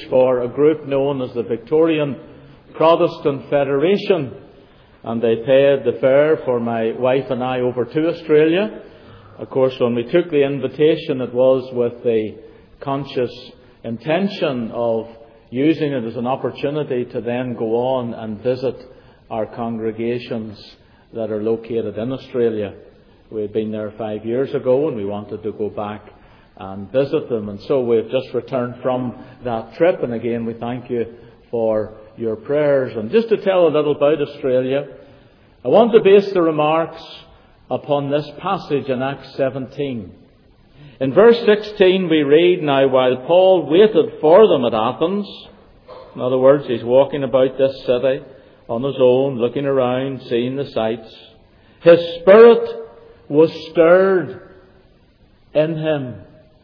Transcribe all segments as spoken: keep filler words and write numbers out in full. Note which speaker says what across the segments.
Speaker 1: for a group known as the Victorian Protestant Federation, and they paid the fare for my wife and I over to Australia. Of course, when we took the invitation, it was with the conscious intention of using it as an opportunity to then go on and visit our congregations that are located in Australia. We had been there five years ago and we wanted to go back and visit them. And so we've just returned from that trip. And again, we thank you for your prayers. And just to tell a little about Australia, I want to base the remarks upon this passage in Acts seventeen. In verse sixteen we read, "Now while Paul waited for them at Athens," in other words, he's walking about this city on his own, looking around, seeing the sights, "his spirit was stirred in him."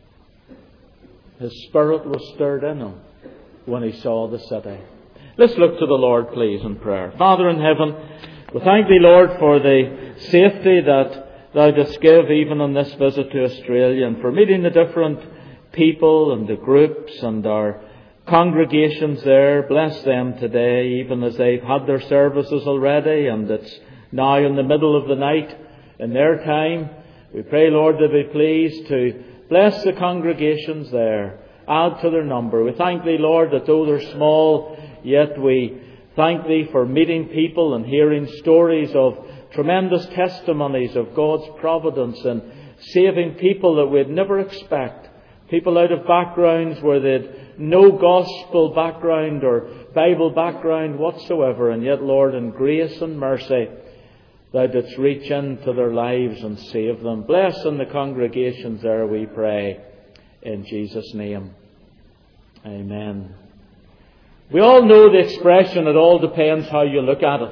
Speaker 1: His spirit was stirred in him when he saw the city. Let's look to the Lord, please, in prayer. Father in heaven, we thank Thee, Lord, for the safety that Thou dost give even on this visit to Australia, and for meeting the different people and the groups and our congregations there. Bless them today, even as they've had their services already, and it's now in the middle of the night in their time. We pray, Lord, to be pleased to bless the congregations there, add to their number. We thank Thee, Lord, that though they're small, yet we thank Thee for meeting people and hearing stories of tremendous testimonies of God's providence and saving people that we'd never expect. People out of backgrounds where they'd no gospel background or Bible background whatsoever. And yet, Lord, in grace and mercy, Thou didst reach into their lives and save them. Bless in the congregations there, we pray, in Jesus' name. Amen. We all know the expression, it all depends how you look at it.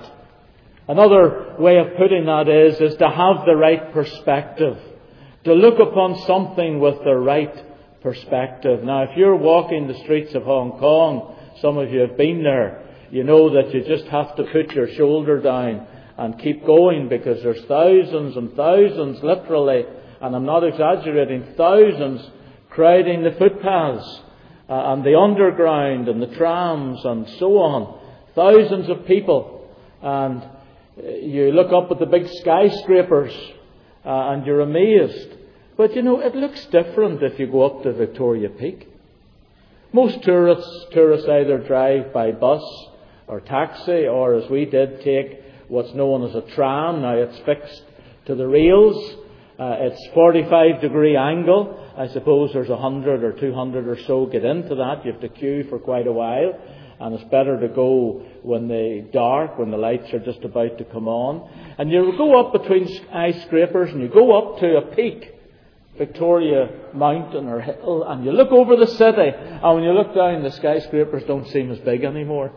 Speaker 1: Another way of putting that is, is to have the right perspective. To look upon something with the right perspective. Now, if you're walking the streets of Hong Kong, some of you have been there, you know that you just have to put your shoulder down and keep going, because there's thousands and thousands, literally, and I'm not exaggerating, thousands crowding the footpaths uh, and the underground and the trams and so on. Thousands of people. And you look up at the big skyscrapers uh, and you're amazed. But you know, it looks different if you go up to Victoria Peak. Most tourists, tourists either drive by bus or taxi, or as we did, take what's known as a tram. Now it's fixed to the rails. Uh, it's forty-five degree angle. I suppose there's a hundred or two hundred or so get into that. You have to queue for quite a while. And it's better to go when the dark, when the lights are just about to come on. And you go up between skyscrapers and you go up to a peak, Victoria Mountain or hill, and you look over the city. And when you look down, the skyscrapers don't seem as big anymore.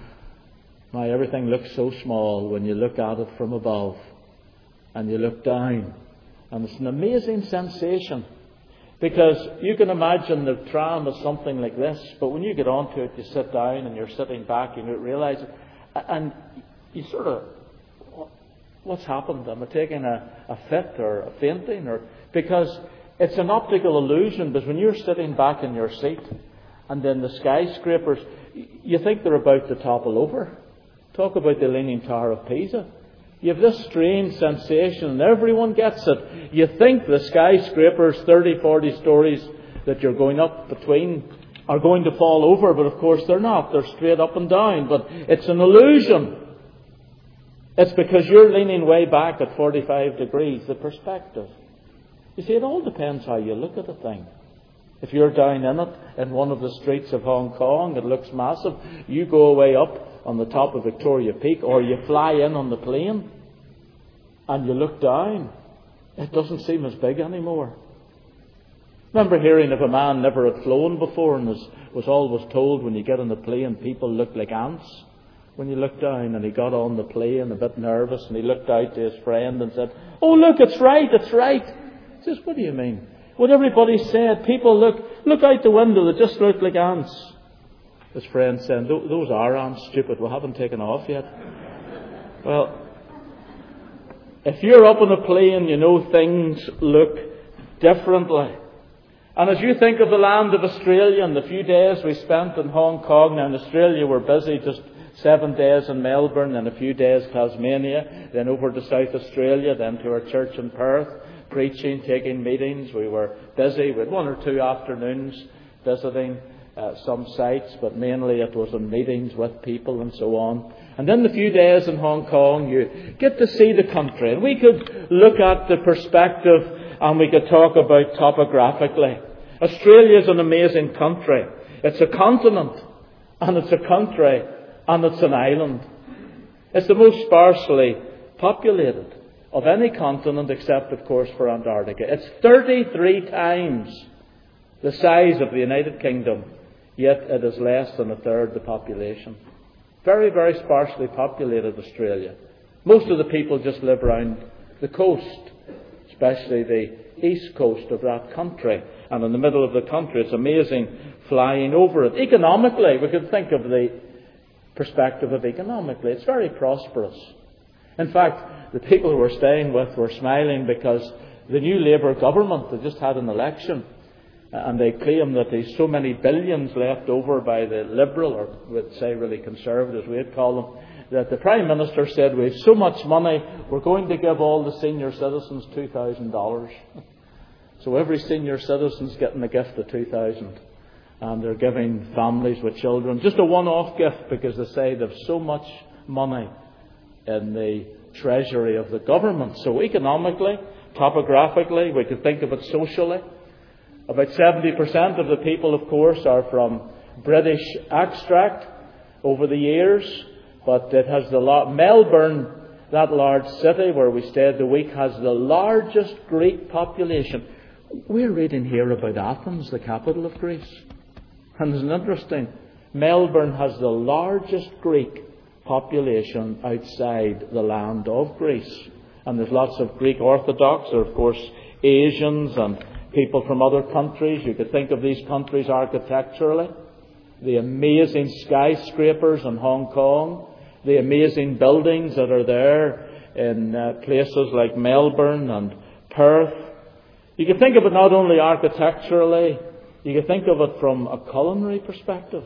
Speaker 1: Now everything looks so small when you look at it from above and you look down. And it's an amazing sensation, because you can imagine the tram is something like this, but when you get onto it, you sit down and you're sitting back and you realise it, and you sort of, what's happened? Am I taking a, a fit or a fainting? Or because it's an optical illusion, because when you're sitting back in your seat and then the skyscrapers, you think they're about to topple over. Talk about the Leaning Tower of Pisa. You have this strange sensation, and everyone gets it. You think the skyscrapers, thirty, forty stories that you're going up between, are going to fall over, but of course they're not. They're straight up and down. But it's an illusion. It's because you're leaning way back at forty-five degrees, the perspective. You see, it all depends how you look at a thing. If you're down in it, in one of the streets of Hong Kong, it looks massive. You go away up on the top of Victoria Peak, or you fly in on the plane and you look down, it doesn't seem as big anymore. Remember hearing of a man never had flown before and was, was always told when you get on the plane people look like ants when you look down, and he got on the plane a bit nervous and he looked out to his friend and said, "Oh look, it's right, it's right." He says, "What do you mean?" "What everybody said, people look, look out the window, they just look like ants." His friend said, "Those are ants, stupid, we haven't taken off yet." Well, if you're up on a plane, you know things look differently. And as you think of the land of Australia and the few days we spent in Hong Kong, now in Australia we're busy, just seven days in Melbourne and a few days Tasmania, then over to South Australia, then to our church in Perth, preaching, taking meetings. We were busy. We had one or two afternoons visiting uh, some sites, but mainly it was in meetings with people and so on. And then the few days in Hong Kong, you get to see the country. And we could look at the perspective and we could talk about topographically. Australia is an amazing country. It's a continent, and it's a country, and it's an island. It's the most sparsely populated of any continent except, of course, for Antarctica. It's thirty-three times the size of the United Kingdom, yet it is less than a third the population. Very, very sparsely populated Australia. Most of the people just live around the coast, especially the east coast of that country. And in the middle of the country, it's amazing flying over it. Economically, we could think of the perspective of economically. It's very prosperous. In fact, the people who we're staying with were smiling because the new Labour government, they just had an election, and they claim that there's so many billions left over by the Liberal, or we'd say really Conservatives, we'd call them, that the Prime Minister said, we have so much money, we're going to give all the senior citizens two thousand dollars. So every senior citizen's getting a gift of two thousand dollars. And they're giving families with children just a one-off gift because they say they've so much money in the treasury of the government. So economically, topographically, we could think of it socially. About seventy percent of the people, of course, are from British extract over the years. But it has the lot. Melbourne, that large city where we stayed the week, has the largest Greek population. We're reading here about Athens, the capital of Greece. And it's interesting. Melbourne has the largest Greek population outside the land of Greece. And there's lots of Greek Orthodox, or of course Asians and people from other countries. You could think of these countries architecturally. The amazing skyscrapers in Hong Kong. The amazing buildings that are there in uh, places like Melbourne and Perth. You can think of it not only architecturally, you can think of it from a culinary perspective.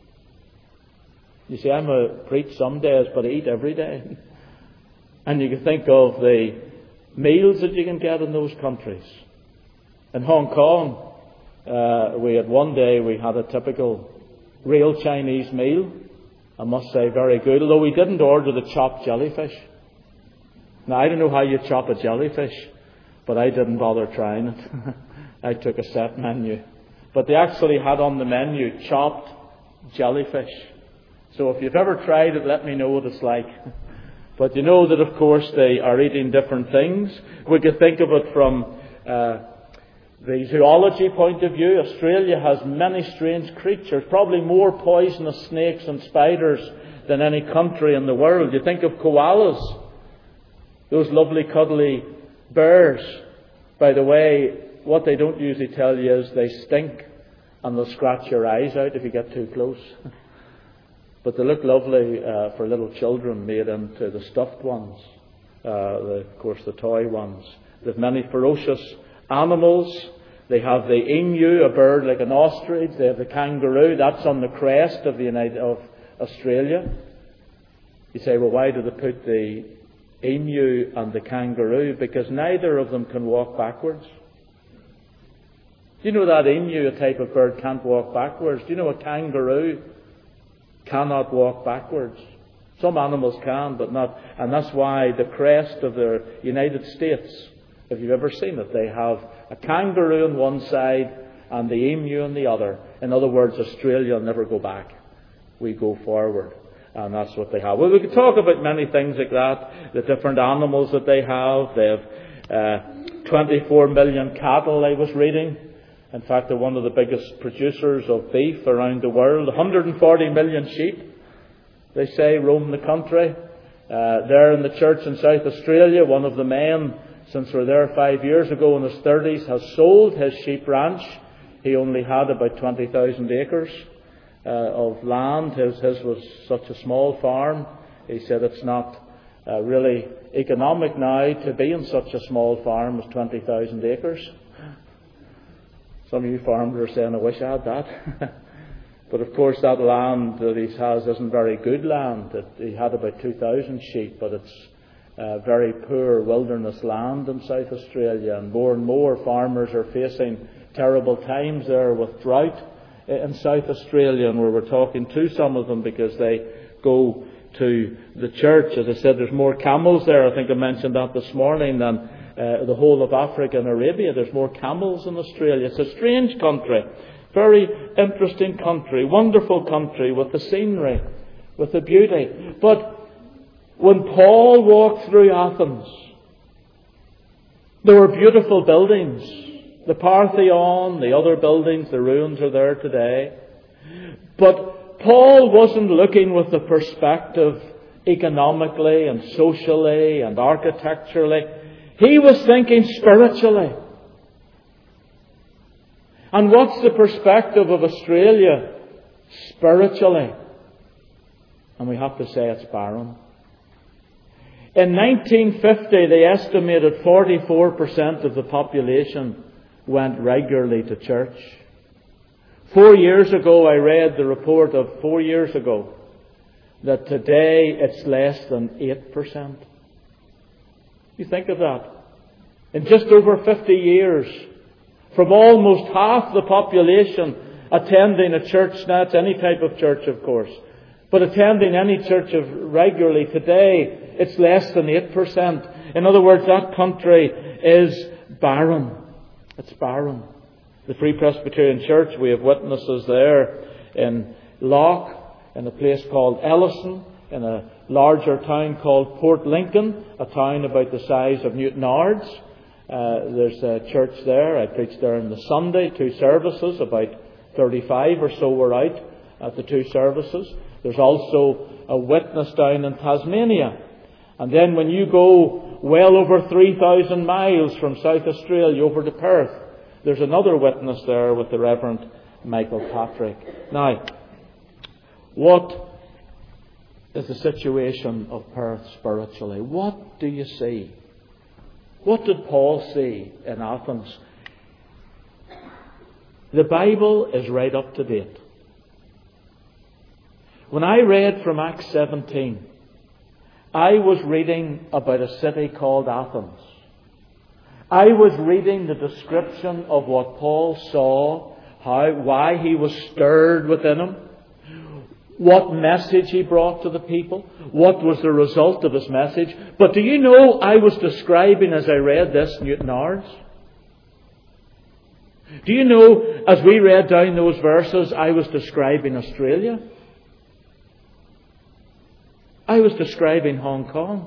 Speaker 1: You see, I'm a preach some days, but I eat every day. And you can think of the meals that you can get in those countries. In Hong Kong, uh, we had one day we had a typical real Chinese meal. I must say, very good. Although we didn't order the chopped jellyfish. Now, I don't know how you chop a jellyfish, but I didn't bother trying it. I took a set menu. But they actually had on the menu chopped jellyfish. So if you've ever tried it, let me know what it's like. But you know that, of course, they are eating different things. We could think of it from uh, the zoology point of view. Australia has many strange creatures, probably more poisonous snakes and spiders than any country in the world. You think of koalas, those lovely cuddly bears. By the way, what they don't usually tell you is they stink and they'll scratch your eyes out if you get too close. But they look lovely uh, for little children, made into the stuffed ones, uh, the, of course the toy ones. They have many ferocious animals. They have the emu, a bird like an ostrich. They have the kangaroo. That's on the crest of the United of Australia. You say, well, why do they put the emu and the kangaroo? Because neither of them can walk backwards. Do you know that emu, a type of bird, can't walk backwards? Do you know a kangaroo cannot walk backwards? Some animals can, but not. And that's why the crest of the United States, if you've ever seen it, they have a kangaroo on one side and the emu on the other. In other words, Australia will never go back. We go forward. And that's what they have. Well, we could talk about many things like that. The different animals that they have. They have uh, twenty-four million cattle, I was reading. In fact, they're one of the biggest producers of beef around the world. one hundred forty million sheep, they say, roam the country. Uh, there in the church in South Australia, one of the men, since we were there five years ago in his thirties, has sold his sheep ranch. He only had about twenty thousand acres uh, of land. His, his was such a small farm. He said it's not uh, really economic now to be in such a small farm as twenty thousand acres. Some of you farmers are saying, I wish I had that. But of course that land that he has isn't very good land. It, he had about two thousand sheep, but it's uh, very poor wilderness land in South Australia. And more and more farmers are facing terrible times there with drought in South Australia. And we were talking to some of them because they go to the church. As I said, there's more camels there. I think I mentioned that this morning than uh, the whole of Africa and Arabia. There's more camels in Australia. It's a strange country. Very interesting country, wonderful country with the scenery, with the beauty. But when Paul walked through Athens, there were beautiful buildings. The Parthenon, the other buildings, the ruins are there today. But Paul wasn't looking with the perspective economically and socially and architecturally. He was thinking spiritually. And what's the perspective of Australia spiritually? And we have to say it's barren. In nineteen fifty, they estimated forty-four percent of the population went regularly to church. Four years ago, I read the report of four years ago that today it's less than eight percent. You think of that. In just over fifty years, from almost half the population attending a church, not any type of church, of course, but attending any church of regularly, today it's less than eight percent. In other words, that country is barren. It's barren. The Free Presbyterian Church, we have witnesses there in Loch, in a place called Ellison, in a larger town called Port Lincoln, a town about the size of Newtownards. Uh, there's a church there. I preached there on the Sunday, two services. About thirty-five or so were out at the two services. There's also a witness down in Tasmania. And then when you go well over three thousand miles from South Australia over to Perth, there's another witness there with the Reverend Michael Patrick. Now, what is the situation of Perth spiritually? What do you see? What did Paul see in Athens? The Bible is right up to date. When I read from Acts seventeen, I was reading about a city called Athens. I was reading the description of what Paul saw, how, why he was stirred within him, what message he brought to the people, what was the result of his message. But do you know, I was describing, as I read this, Newtownards. Do you know, as we read down those verses, I was describing Australia. I was describing Hong Kong.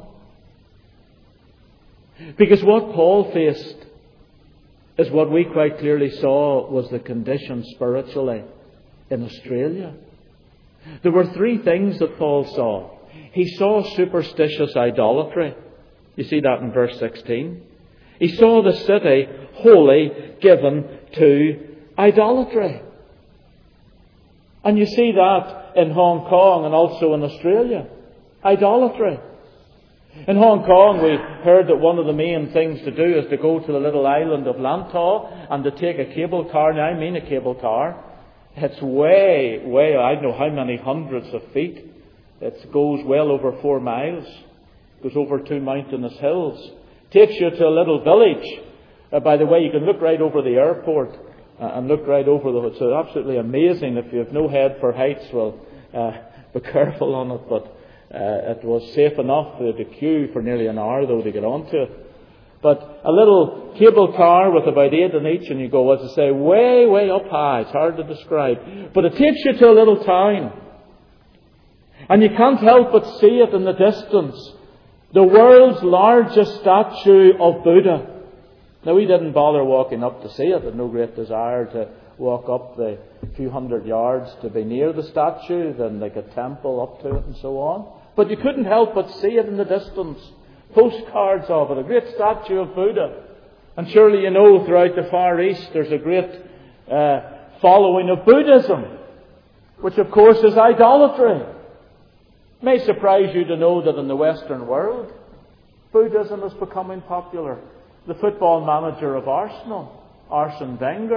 Speaker 1: Because what Paul faced is what we quite clearly saw was the condition spiritually in Australia. There were three things that Paul saw. He saw superstitious idolatry. You see that in verse sixteen. He saw the city wholly given to idolatry. And you see that in Hong Kong and also in Australia. Idolatry. In Hong Kong, we heard that one of the main things to do is to go to the little island of Lantau and to take a cable car. Now, I mean a cable car. It's way, way, I don't know how many hundreds of feet. It goes well over four miles. It goes over two mountainous hills. Takes you to a little village. Uh, by the way, you can look right over the airport uh, and look right over the... It's absolutely amazing. If you have no head for heights, well, uh, be careful on it. But uh, it was safe enough to queue for nearly an hour, though, to get onto it. But a little cable car with about eight in each, and you go, as I say, way, way up high. It's hard to describe. But it takes you to a little town. And you can't help but see it in the distance. The world's largest statue of Buddha. Now, we didn't bother walking up to see it. I had no great desire to walk up the few hundred yards to be near the statue, then like a temple up to it and so on. But you couldn't help but see it in the distance. Postcards of it, a great statue of Buddha. And surely you know throughout the Far East there's a great uh, following of Buddhism, which of course is idolatry. It may surprise you to know that in the Western world, Buddhism is becoming popular. The football manager of Arsenal, Arsene Wenger,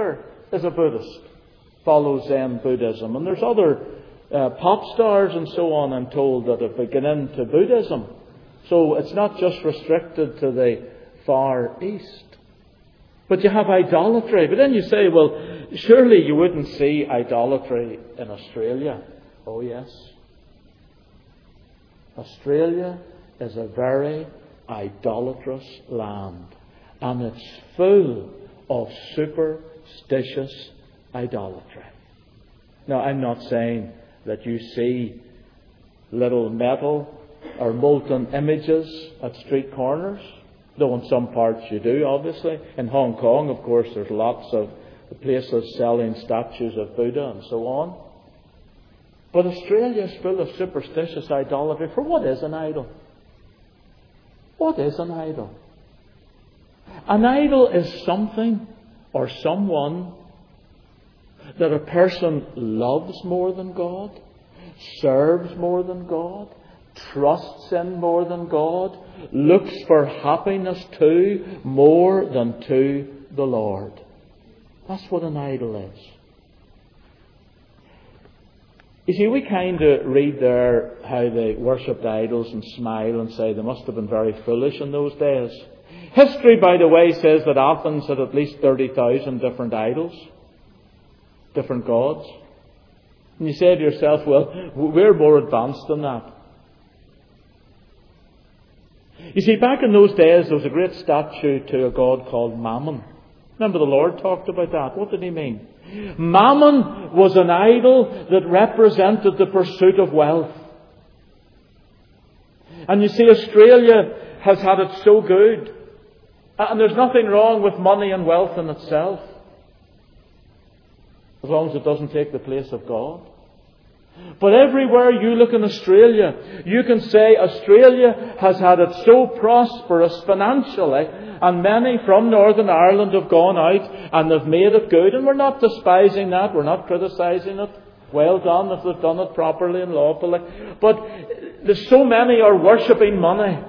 Speaker 1: is a Buddhist, follows Zen Buddhism. And there's other uh, pop stars and so on, I'm told, that have begun into Buddhism. So it's not just restricted to the Far East. But you have idolatry. But then you say, well, surely you wouldn't see idolatry in Australia. Oh yes. Australia is a very idolatrous land. And it's full of superstitious idolatry. Now, I'm not saying that you see little metal or molten images at street corners. Though in some parts you do, obviously. In Hong Kong, of course, there's lots of places selling statues of Buddha and so on. But Australia is full of superstitious idolatry. For what is an idol? What is an idol? An idol is something or someone that a person loves more than God, serves more than God, trusts in more than God, looks for happiness to more than to the Lord. That's what an idol is. You see, we kind of read there how they worshipped idols and smile and say they must have been very foolish in those days. History, by the way, says that Athens had at least thirty thousand different idols, different gods. And you say to yourself, well, we're more advanced than that. You see, back in those days, there was a great statue to a god called Mammon. Remember the Lord talked about that. What did he mean? Mammon was an idol that represented the pursuit of wealth. And you see, Australia has had it so good. And there's nothing wrong with money and wealth in itself, as long as it doesn't take the place of God. But everywhere you look in Australia, you can say Australia has had it so prosperous financially, and many from Northern Ireland have gone out and they've made it good. And we're not despising that, we're not criticising it. Well done if they've done it properly and lawfully. But there's so many are worshipping money.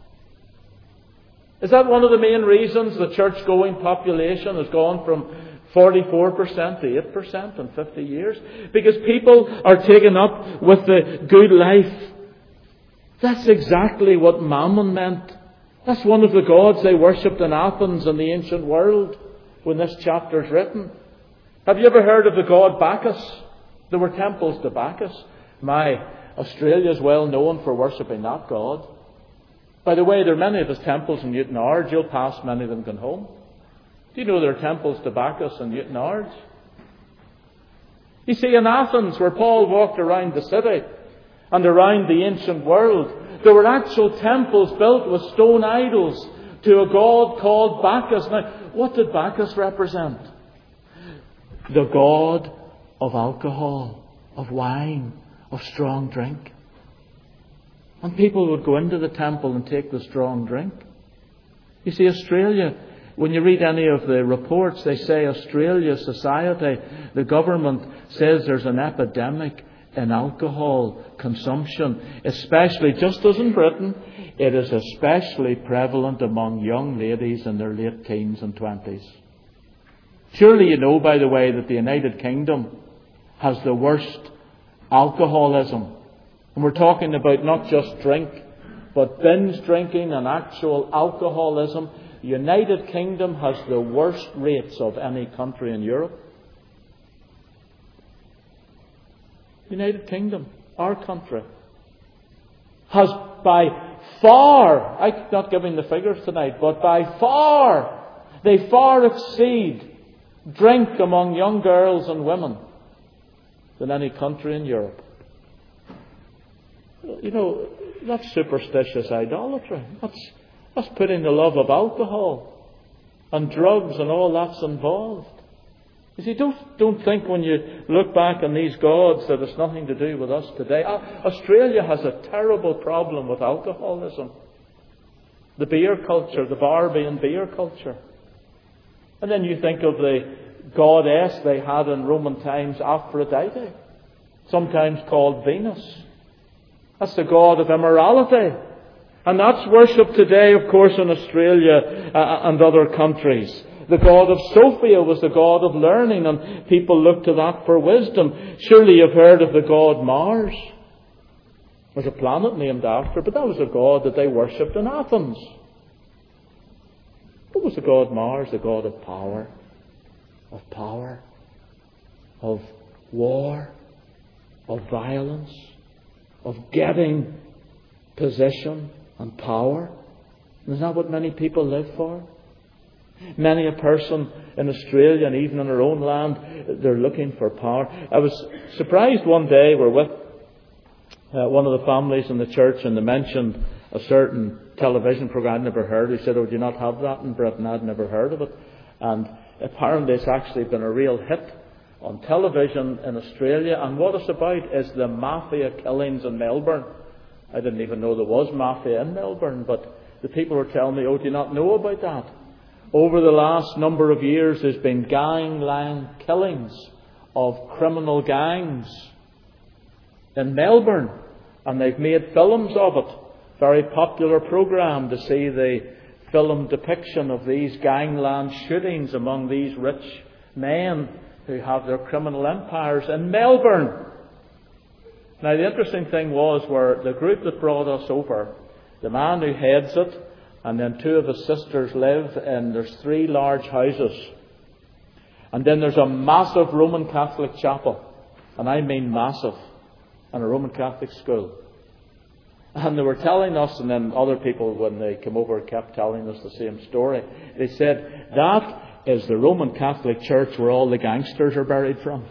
Speaker 1: Is that one of the main reasons the church-going population has gone from forty-four percent to eight percent in fifty years? Because people are taken up with the good life. That's exactly what Mammon meant. That's one of the gods they worshipped in Athens and the ancient world when this chapter is written. Have you ever heard of the god Bacchus? There were temples to Bacchus. My, Australia is well known for worshipping that god. By the way, there are many of his temples in Newtownards. You'll pass many of them going home. Do you know there are temples to Bacchus in Newtownards? You see, in Athens, where Paul walked around the city and around the ancient world, there were actual temples built with stone idols to a god called Bacchus. Now, what did Bacchus represent? The god of alcohol, of wine, of strong drink. And people would go into the temple and take the strong drink. You see, Australia, when you read any of the reports, they say Australia society, the government says there's an epidemic in alcohol consumption, especially, just as in Britain, it is especially prevalent among young ladies in their late teens and twenties. Surely you know, by the way, that the United Kingdom has the worst alcoholism. And we're talking about not just drink, but binge drinking and actual alcoholism. The United Kingdom has the worst rates of any country in Europe. United Kingdom, our country, has by far, I'm not giving the figures tonight, but by far, they far exceed drink among young girls and women than any country in Europe. You know, that's superstitious idolatry. That's, that's putting the love of alcohol and drugs and all that's involved. You see, don't, don't think when you look back on these gods that it's nothing to do with us today. Australia has a terrible problem with alcoholism. The beer culture, the Barbie beer culture. And then you think of the goddess they had in Roman times, Aphrodite, sometimes called Venus. That's the god of immorality. And that's worshipped today, of course, in Australia uh, and other countries. The The god of Sophia was the god of learning, and people looked to that for wisdom. Surely you've heard of the god Mars. There's a planet named after, but that was a god that they worshipped in Athens. What was the god Mars? The god of power, of power, of war, of violence, of getting position and power. Isn't that what many people live for? Many a person in Australia and even in our own land, they're looking for power. I was surprised one day, we're with uh, one of the families in the church, and they mentioned a certain television program I'd never heard. He said, "Oh, do you not have that in Britain?" I'd never heard of it. And apparently it's actually been a real hit on television in Australia. And what it's about is the mafia killings in Melbourne. I didn't even know there was mafia in Melbourne, but the people were telling me, "Oh, do you not know about that?" Over the last number of years, there's been gangland killings of criminal gangs in Melbourne, and they've made films of it. Very popular program to see the film depiction of these gangland shootings among these rich men who have their criminal empires in Melbourne. Now, the interesting thing was, where the group that brought us over, the man who heads it, and then two of his sisters live in, there's three large houses. And then there's a massive Roman Catholic chapel. And I mean massive. And a Roman Catholic school. And they were telling us, and then other people when they came over kept telling us the same story. They said, that is the Roman Catholic church where all the gangsters are buried from.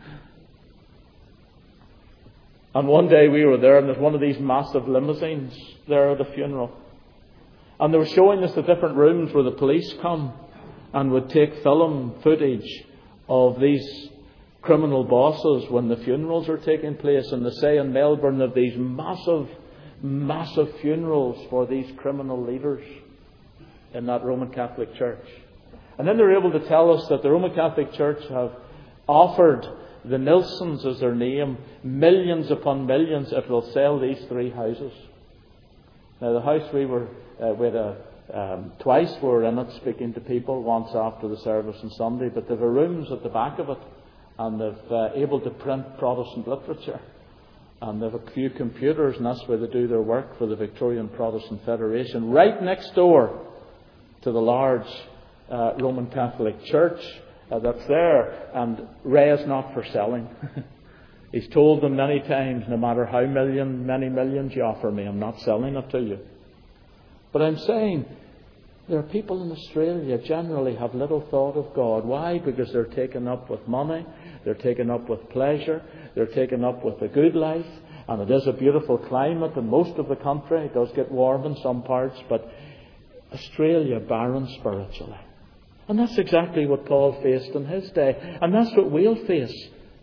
Speaker 1: And one day we were there, and there's one of these massive limousines there at the funeral. And they were showing us the different rooms where the police come and would take film footage of these criminal bosses when the funerals are taking place. And they say in Melbourne of these massive, massive funerals for these criminal leaders in that Roman Catholic Church. And then they were able to tell us that the Roman Catholic Church have offered the Nilsons, as their name, millions upon millions if they'll sell these three houses. Now, the house we were uh, with a, um, twice we were in it speaking to people, once after the service on Sunday, but there were rooms at the back of it, and they've uh, able to print Protestant literature, and they have a few computers, and that's where they do their work for the Victorian Protestant Federation, right next door to the large uh, Roman Catholic Church uh, that's there. And Ray is not for selling. He's told them many times, no matter how million, many millions you offer me, I'm not selling it to you. But I'm saying, there are people in Australia generally have little thought of God. Why? Because they're taken up with money, they're taken up with pleasure, they're taken up with the good life, and it is a beautiful climate in most of the country. It does get warm in some parts, but Australia barren spiritually. And that's exactly what Paul faced in his day, and that's what we'll face.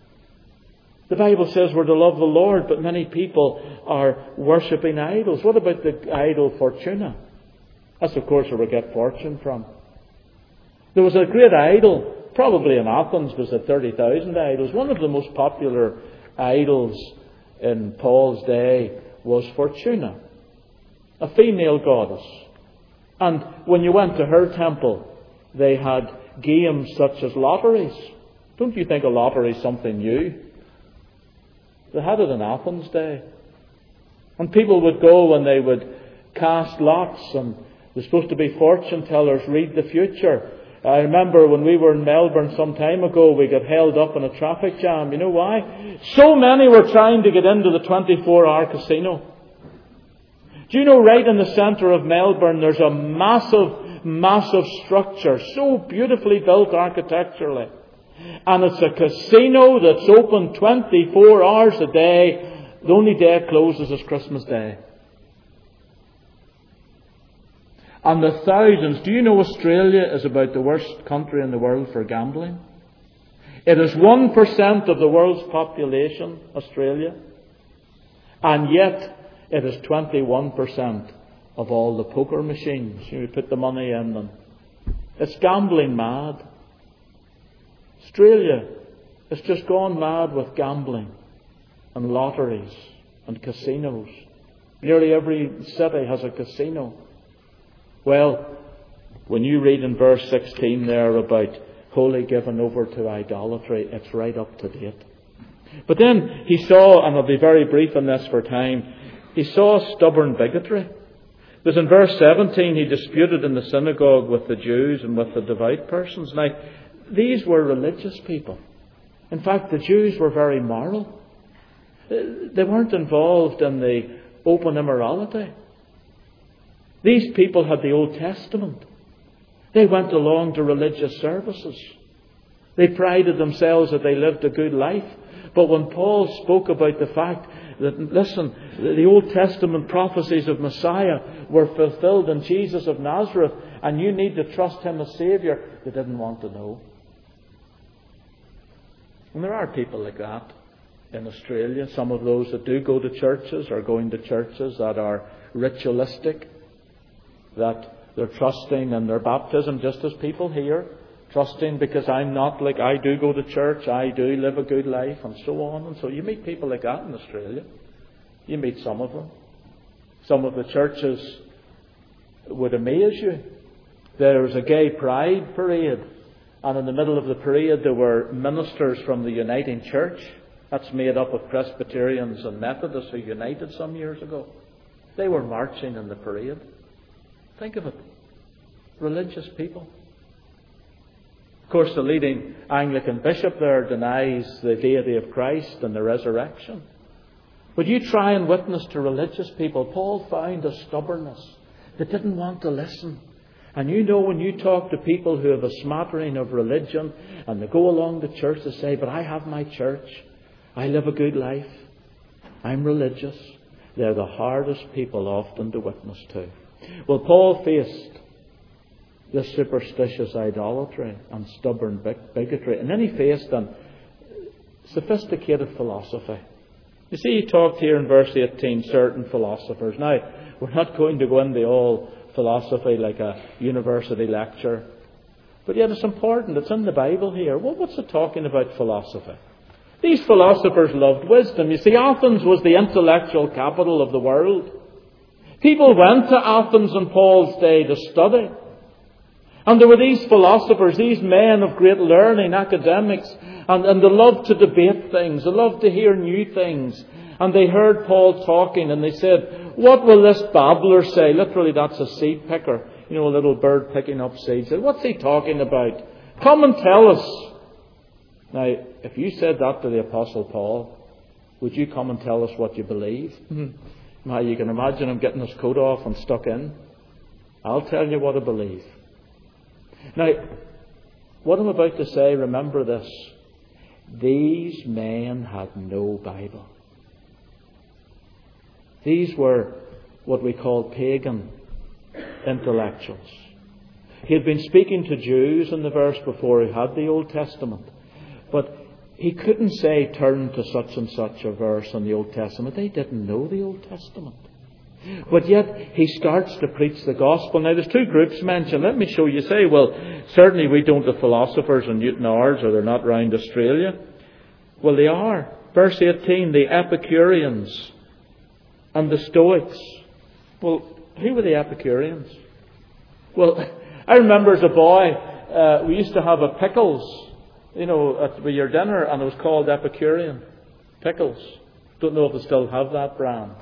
Speaker 1: The Bible says we're to love the Lord, but many people are worshipping idols. What about the idol Fortuna? That's, of course, where we get fortune from. There was a great idol, probably in Athens, was at thirty thousand idols. One of the most popular idols in Paul's day was Fortuna, a female goddess. And when you went to her temple, they had games such as lotteries. Don't you think a lottery is something new? They had it in Athens' day. And people would go and they would cast lots, and they're supposed to be fortune tellers, read the future. I remember when we were in Melbourne some time ago, we got held up in a traffic jam. You know why? So many were trying to get into the twenty-four hour casino. Do you know, right in the centre of Melbourne, there's a massive, massive structure, so beautifully built architecturally. And it's a casino that's open twenty-four hours a day. The only day it closes is Christmas Day. And the thousands. Do you know Australia is about the worst country in the world for gambling? It is one percent of the world's population, Australia. And yet it is twenty-one percent of all the poker machines. You put the money in them. It's gambling mad. Australia has just gone mad with gambling and lotteries and casinos. Nearly every city has a casino. Well, when you read in verse sixteen there about wholly given over to idolatry, it's right up to date. But then he saw, and I'll be very brief on this for time, he saw stubborn bigotry. Because in verse seventeen he disputed in the synagogue with the Jews and with the devout persons. Now, these were religious people. In fact, the Jews were very moral. They weren't involved in the open immorality. These people had the Old Testament. They went along to religious services. They prided themselves that they lived a good life. But when Paul spoke about the fact that, listen, the Old Testament prophecies of Messiah were fulfilled in Jesus of Nazareth, and you need to trust Him as Saviour, they didn't want to know. And there are people like that in Australia. Some of those that do go to churches are going to churches that are ritualistic, that they're trusting in their baptism just as people here. Trusting because I'm not like, I do go to church, I do live a good life, and so on. And so you meet people like that in Australia. You meet some of them. Some of the churches would amaze you. There was a gay pride parade, and in the middle of the parade there were ministers from the Uniting Church. That's made up of Presbyterians and Methodists who united some years ago. They were marching in the parade. Think of it. Religious people. Of course, the leading Anglican bishop there denies the deity of Christ and the resurrection. But you try and witness to religious people. Paul found a stubbornness. They didn't want to listen. And you know, when you talk to people who have a smattering of religion and they go along to church to say, but I have my church. I live a good life. I'm religious. They're the hardest people often to witness to. Well, Paul faced this superstitious idolatry and stubborn bigotry. And then he faced a sophisticated philosophy. You see, he talked here in verse eighteen, certain philosophers. Now, we're not going to go into all philosophy like a university lecture. But yet it's important. It's in the Bible here. Well, what's it talking about philosophy? These philosophers loved wisdom. You see, Athens was the intellectual capital of the world. People went to Athens in Paul's day to study. And there were these philosophers, these men of great learning, academics, and, and they loved to debate things. They loved to hear new things. And they heard Paul talking and they said, what will this babbler say? Literally, that's a seed picker. You know, a little bird picking up seeds. What's he talking about? Come and tell us. Now, if you said that to the Apostle Paul, would you come and tell us what you believe? Now, you can imagine him getting his coat off and stuck in. I'll tell you what I believe. Now, what I'm about to say, remember this. These men had no Bible. These were what we call pagan intellectuals. He had been speaking to Jews in the verse before who had the Old Testament. But he couldn't say, turn to such and such a verse in the Old Testament. They didn't know the Old Testament. But yet he starts to preach the gospel. Now there's two groups mentioned. Let me show you. Say, well, certainly we don't have philosophers in Newton Ours, or they're not round Australia. Well, they are. Verse eighteen, the Epicureans and the Stoics. Well, who were the Epicureans? Well, I remember as a boy, uh, we used to have a pickles, you know, at with your dinner, and it was called Epicurean pickles. Don't know if they still have that brand.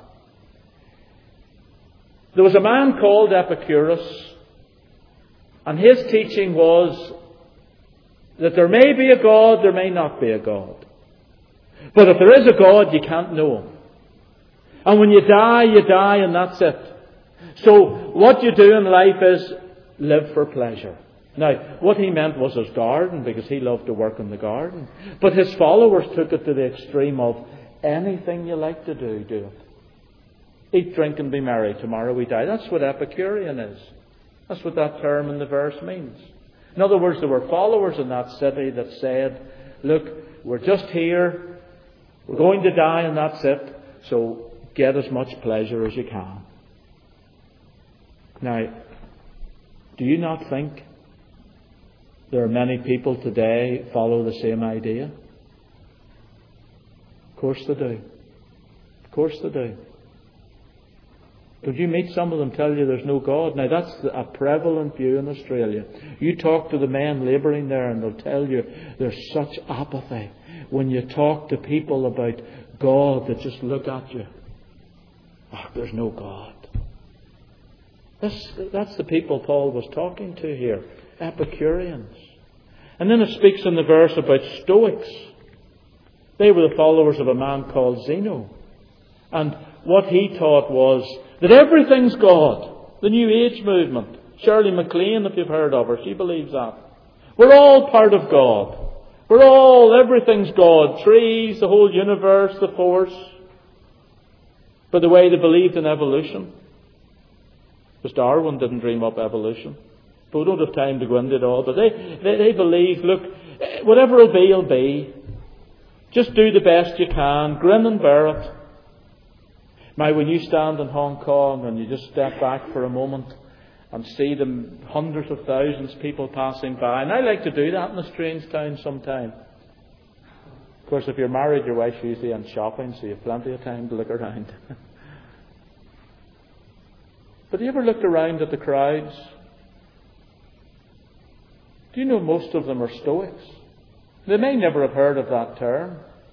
Speaker 1: There was a man called Epicurus, and his teaching was that there may be a God, there may not be a God. But if there is a God, you can't know Him. And when you die, you die, and that's it. So what you do in life is live for pleasure. Now, what he meant was his garden, because he loved to work in the garden. But his followers took it to the extreme of anything you like to do, do it. Eat, drink and be merry. Tomorrow we die. That's what Epicurean is. That's what that term in the verse means. In other words, there were followers in that city that said, look, we're just here. We're going to die and that's it. So get as much pleasure as you can. Now, do you not think there are many people today follow the same idea? Of course they do. Of course they do. Don't you meet some of them tell you there's no God? Now that's a prevalent view in Australia. You talk to the men labouring there and they'll tell you there's such apathy when you talk to people about God that just look at you. Oh, there's no God. That's, that's the people Paul was talking to here. Epicureans. And then it speaks in the verse about Stoics. They were the followers of a man called Zeno. And what he taught was that everything's God. The New Age movement. Shirley MacLaine, if you've heard of her, she believes that. We're all part of God. We're all, everything's God. Trees, the whole universe, the force. By the way, they believed in evolution. Because Darwin didn't dream up evolution. But we don't have time to go into it all. But they, they, they believe, look, whatever will be, will be. Just do the best you can. Grin and bear it. Now, when you stand in Hong Kong and you just step back for a moment and see the hundreds of thousands of people passing by, and I like to do that in a strange town sometime. Of course, if you're married, your wife's usually in shopping, so you have plenty of time to look around. But have you ever looked around at the crowds? Do you know most of them are Stoics? They may never have heard of that term.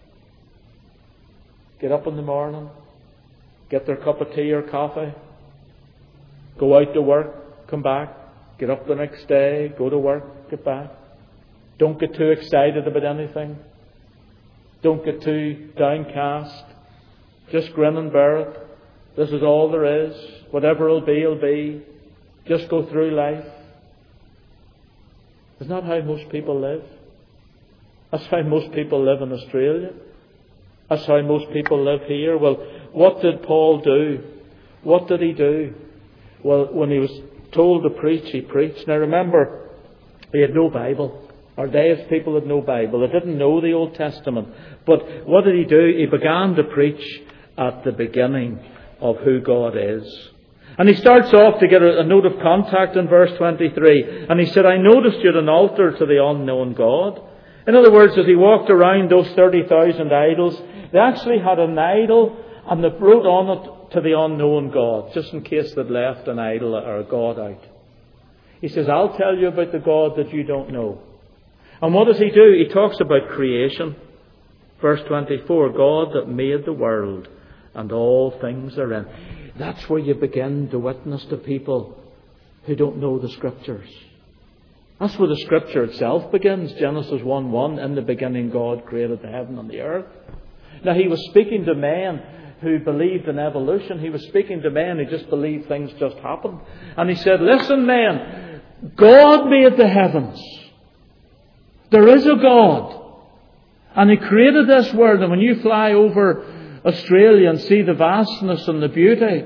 Speaker 1: Get up in the morning, get their cup of tea or coffee, go out to work, come back, get up the next day, go to work, get back. Don't get too excited about anything. Don't get too downcast. Just grin and bear it. This is all there is. Whatever will be, will be. Just go through life. Isn't that how most people live? That's how most people live in Australia. That's how most people live here. Well, what did Paul do? What did he do? Well, when he was told to preach, he preached. Now remember, he had no Bible. Our days people had no Bible. They didn't know the Old Testament. But what did he do? He began to preach at the beginning of who God is. And he starts off to get a, a note of contact in verse twenty-three. And he said, I noticed you had an altar to the unknown God. In other words, as he walked around those thirty thousand idols, they actually had an idol and they wrote on it to the unknown God, just in case they'd left an idol or a God out. He says, I'll tell you about the God that you don't know. And what does he do? He talks about creation. Verse twenty-four, God that made the world and all things therein. That's where you begin to witness to people who don't know the Scriptures. That's where the Scripture itself begins. Genesis one one, in the beginning God created the heaven and the earth. Now he was speaking to men who believed in evolution. He was speaking to men who just believed things just happened. And he said, listen men, God made the heavens. There is a God. And He created this world. And when you fly over Australia and see the vastness and the beauty,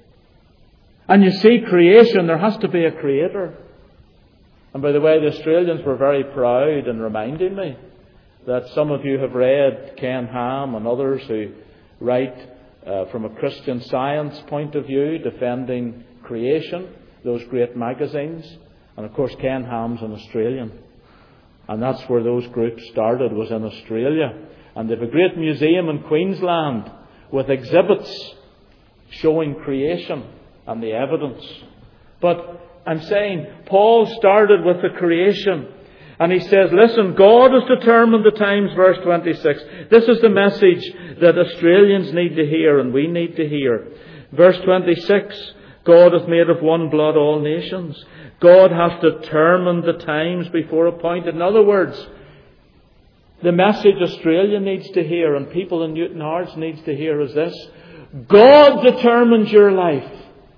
Speaker 1: and you see creation, there has to be a creator. And by the way, the Australians were very proud in reminding me that some of you have read Ken Ham and others who write uh, from a Christian Science point of view, defending creation, those great magazines. And of course Ken Ham's an Australian. And that's where those groups started, was in Australia. And they have a great museum in Queensland with exhibits showing creation and the evidence. But I'm saying Paul started with the creation. And he says, listen, God has determined the times, verse twenty-six. This is the message that Australians need to hear and we need to hear. Verse twenty-six, God hath made of one blood all nations. God hath determined the times before appointed. In other words, the message Australia needs to hear and people in Newton Ards needs to hear is this: God determines your life.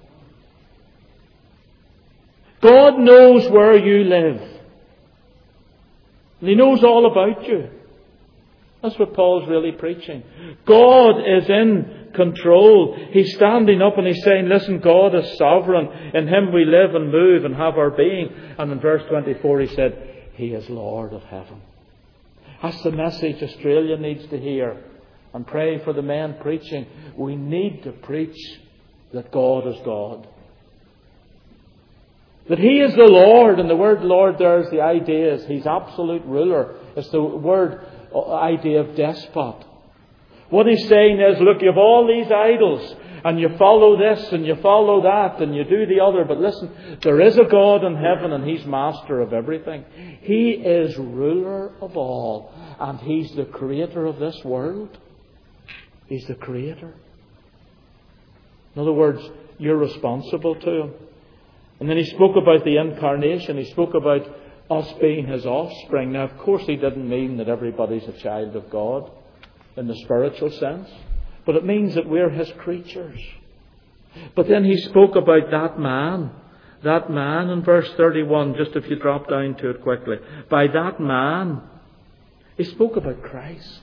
Speaker 1: God knows where you live. And He knows all about you. That's what Paul's really preaching. God is in control. He's standing up and he's saying, listen, God is sovereign. In Him we live and move and have our being. And in verse twenty-four he said, He is Lord of heaven. That's the message Australia needs to hear. And pray for the men preaching. We need to preach that God is God. That He is the Lord. And the word Lord there is the idea is He's absolute ruler. It's the word idea of despot. What he's saying is, look, you have all these idols and you follow this and you follow that and you do the other. But listen, there is a God in heaven and He's master of everything. He is ruler of all, and He's the creator of this world. He's the creator. In other words, you're responsible to Him. And then He spoke about the incarnation. He spoke about us being His offspring. Now, of course, He didn't mean that everybody's a child of God in the spiritual sense, but it means that we're His creatures. But then He spoke about that man. That man in verse thirty-one, just if you drop down to it quickly. By that man, He spoke about Christ.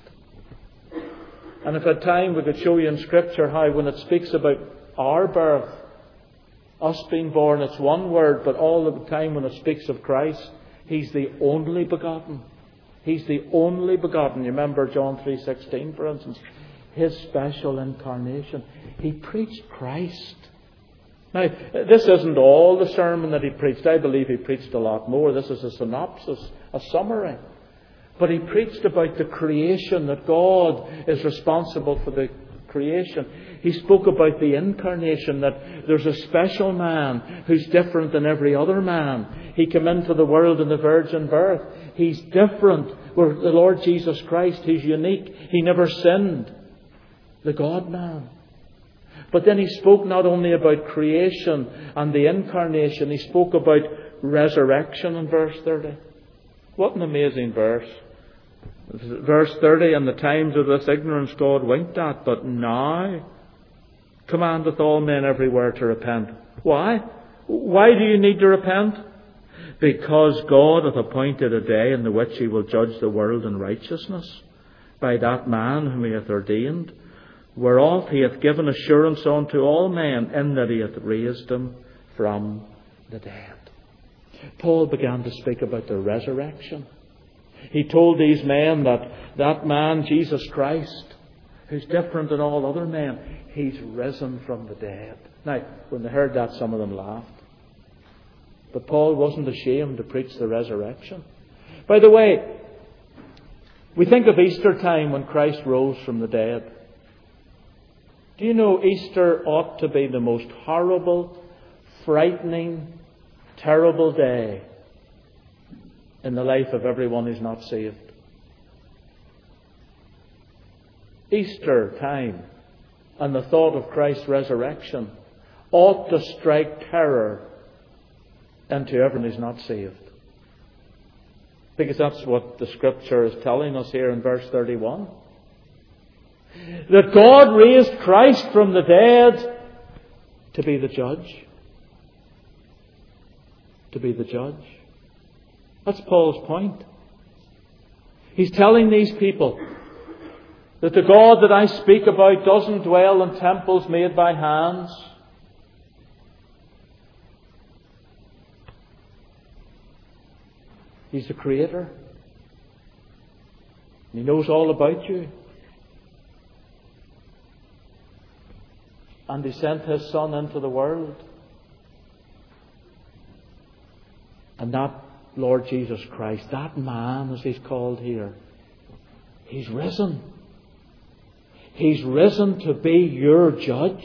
Speaker 1: And if at time we could show you in Scripture how when it speaks about our birth, us being born, it's one word, but all of the time when it speaks of Christ, He's the only begotten. He's the only begotten. You remember John three sixteen, for instance. His special incarnation. He preached Christ. Now, this isn't all the sermon that He preached. I believe He preached a lot more. This is a synopsis, a summary. But He preached about the creation, that God is responsible for the creation. He spoke about the incarnation, that there's a special man who's different than every other man. He came into the world in the virgin birth. He's different. Where the Lord Jesus Christ, He's unique. He never sinned. The God-man. But then He spoke not only about creation and the incarnation, He spoke about resurrection in verse thirty. What an amazing verse. Verse thirty, in the times of this ignorance God winked at, but now commandeth all men everywhere to repent. Why? Why do you need to repent? Because God hath appointed a day in the which He will judge the world in righteousness by that man whom He hath ordained, whereof He hath given assurance unto all men, in that He hath raised Him from the dead. Paul began to speak about the resurrection. He told these men that that man, Jesus Christ, who's different than all other men, He's risen from the dead. Now, when they heard that, some of them laughed. But Paul wasn't ashamed to preach the resurrection. By the way, we think of Easter time when Christ rose from the dead. Do you know Easter ought to be the most horrible, frightening, terrible day in the life of everyone who's not saved? Easter time and the thought of Christ's resurrection ought to strike terror into everyone who's not saved. Because that's what the Scripture is telling us here in verse thirty-one. That God raised Christ from the dead to be the judge. To be the judge. That's Paul's point. He's telling these people that the God that I speak about doesn't dwell in temples made by hands. He's the Creator. He knows all about you. And He sent His Son into the world. And that Lord Jesus Christ, that man, as He's called here, He's risen. He's risen to be your judge.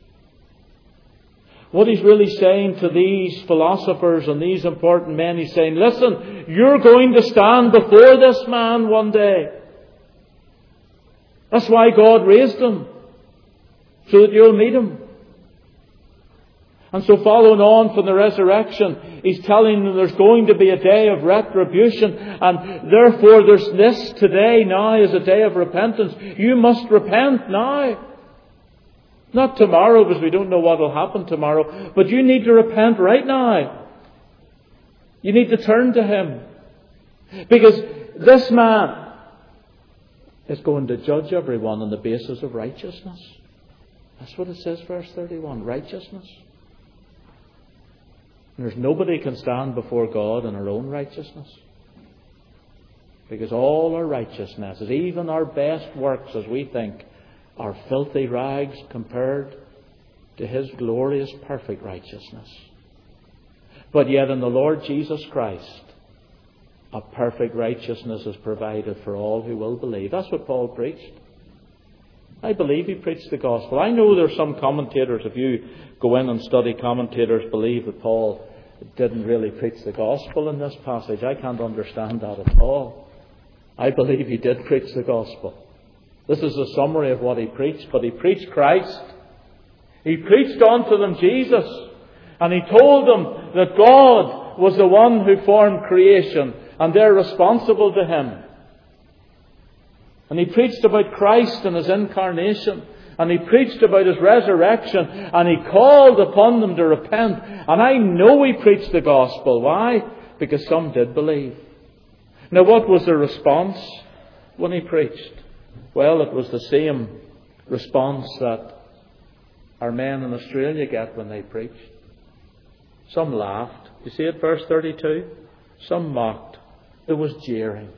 Speaker 1: What He's really saying to these philosophers and these important men, He's saying, listen, you're going to stand before this man one day. That's why God raised Him, so that you'll meet Him. And so following on from the resurrection, He's telling them there's going to be a day of retribution, and therefore there's this today now is a day of repentance. You must repent now. Not tomorrow, because we don't know what will happen tomorrow, but you need to repent right now. You need to turn to Him. Because this man is going to judge everyone on the basis of righteousness. That's what it says, verse thirty-one, righteousness. There's nobody can stand before God in our own righteousness. Because all our righteousnesses, even our best works as we think, are filthy rags compared to His glorious perfect righteousness. But yet in the Lord Jesus Christ, a perfect righteousness is provided for all who will believe. That's what Paul preached. I believe he preached the gospel. I know there's some commentators, if you go in and study commentators, believe that Paul didn't really preach the gospel in this passage. I can't understand that at all. I believe he did preach the gospel. This is a summary of what he preached, but he preached Christ. He preached unto them Jesus, and he told them that God was the one who formed creation, and they're responsible to him. And he preached about Christ and his incarnation. And he preached about his resurrection. And he called upon them to repent. And I know he preached the gospel. Why? Because some did believe. Now, what was the response when he preached? Well, it was the same response that our men in Australia get when they preach. Some laughed. You see it, verse thirty-two? Some mocked. There was jeering.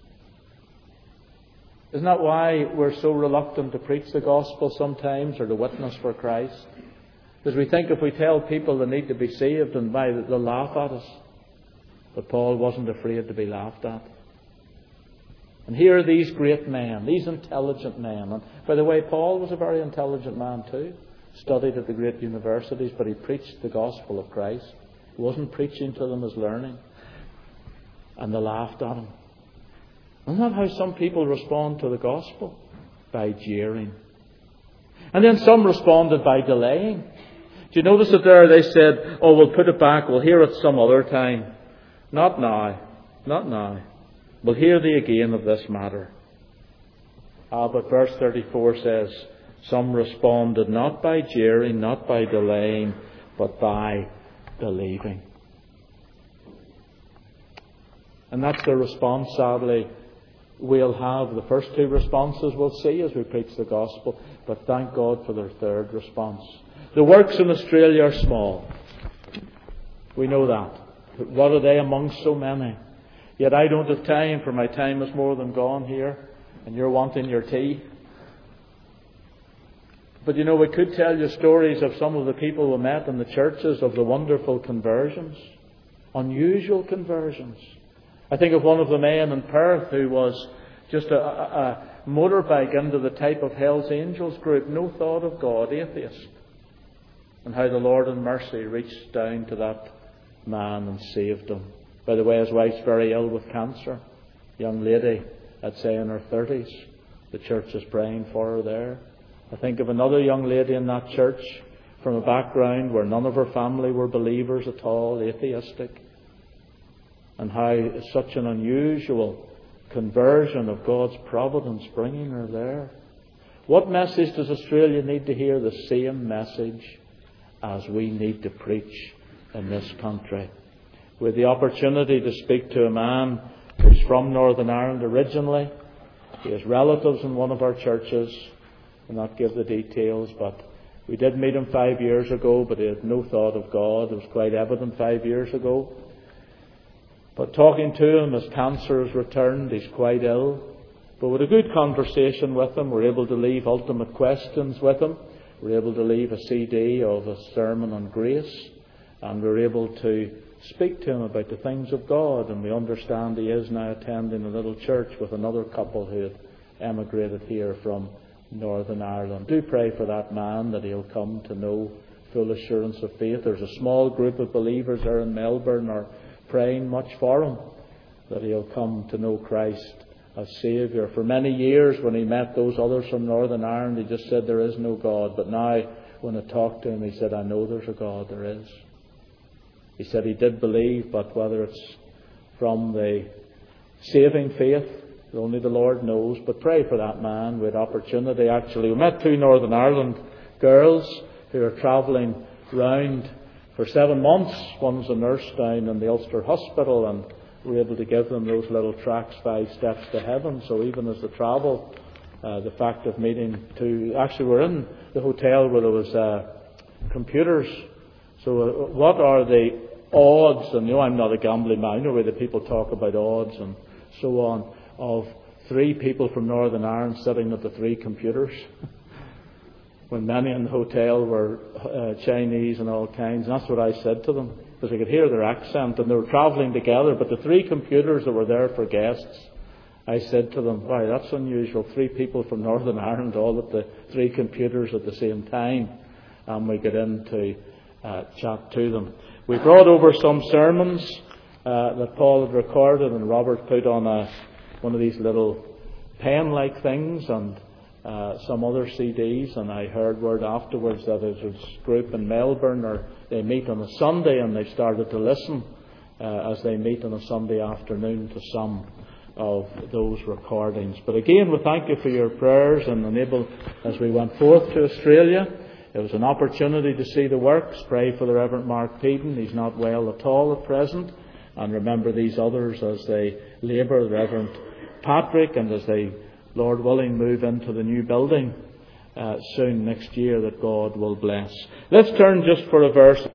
Speaker 1: Isn't that why we're so reluctant to preach the gospel sometimes, or to witness for Christ? Because we think if we tell people they need to be saved, and by they'll laugh at us. But Paul wasn't afraid to be laughed at. And here are these great men, these intelligent men. And by the way, Paul was a very intelligent man too. Studied at the great universities, but he preached the gospel of Christ. He wasn't preaching to them as learning. And they laughed at him. Isn't that how some people respond to the gospel? By jeering. And then some responded by delaying. Do you notice that there they said, oh, we'll put it back, we'll hear it some other time. Not now. Not now. We'll hear thee again of this matter. Ah, but verse thirty-four says, some responded not by jeering, not by delaying, but by believing. And that's the response, sadly, we'll have. The first two responses we'll see as we preach the gospel, but thank God for their third response. The works in Australia are small. We know that. But what are they amongst so many? Yet I don't have time, for my time is more than gone here, and you're wanting your tea. But you know, we could tell you stories of some of the people we met in the churches, of the wonderful conversions, unusual conversions. I think of one of the men in Perth who was just a, a, a motorbike into the type of Hell's Angels group, no thought of God, atheist. And how the Lord in mercy reached down to that man and saved him. By the way, his wife's very ill with cancer. Young lady, I'd say in her thirties. The church is praying for her there. I think of another young lady in that church from a background where none of her family were believers at all, atheistic. And how such an unusual conversion of God's providence bringing her there. What message does Australia need to hear? The same message as we need to preach in this country. With the opportunity to speak to a man who's from Northern Ireland originally. He has relatives in one of our churches. I'll not give the details, but we did meet him five years ago, but he had no thought of God. It was quite evident five years ago. But talking to him, his cancer has returned. He's quite ill. But with a good conversation with him, we're able to leave ultimate questions with him. We're able to leave a C D of a sermon on grace. And we're able to speak to him about the things of God. And we understand he is now attending a little church with another couple who had emigrated here from Northern Ireland. Do pray for that man, that he'll come to know full assurance of faith. There's a small group of believers there in Melbourne are praying much for him, that he'll come to know Christ as Saviour. For many years when he met those others from Northern Ireland, he just said there is no God. But now when I talked to him, he said, I know there's a God, there is. He said he did believe, but whether it's from the saving faith, only the Lord knows. But pray for that man. We had opportunity actually. We met two Northern Ireland girls who are travelling round for seven months. One's a nurse down in the Ulster Hospital, and we were able to give them those little tracts, Five Steps to Heaven. So even as they travel, uh, the fact of meeting two... Actually, we're in the hotel where there was uh, computers. So uh, what are the odds, and you know I'm not a gambling man, I know where the people talk about odds and so on, of three people from Northern Ireland sitting at the three computers when many in the hotel were uh, Chinese and all kinds. And that's what I said to them, because I could hear their accent, and they were travelling together. But the three computers that were there for guests, I said to them, "Wow, that's unusual. Three people from Northern Ireland, all with the three computers at the same time." And we get in to uh, chat to them. We brought over some sermons uh, that Paul had recorded, and Robert put on a, one of these little pen-like things, and uh, some other C Ds. And I heard word afterwards that it was a group in Melbourne, or they meet on a Sunday, and they started to listen uh, as they meet on a Sunday afternoon to some of those recordings. But again, we thank you for your prayers and enable as we went forth to Australia. It was an opportunity to see the works. Pray for the Reverend Mark Peden. He's not well at all at present. And remember these others as they labour, the Reverend Patrick, and as they, Lord willing, move into the new building uh, soon next year that God will bless. Let's turn just for a verse.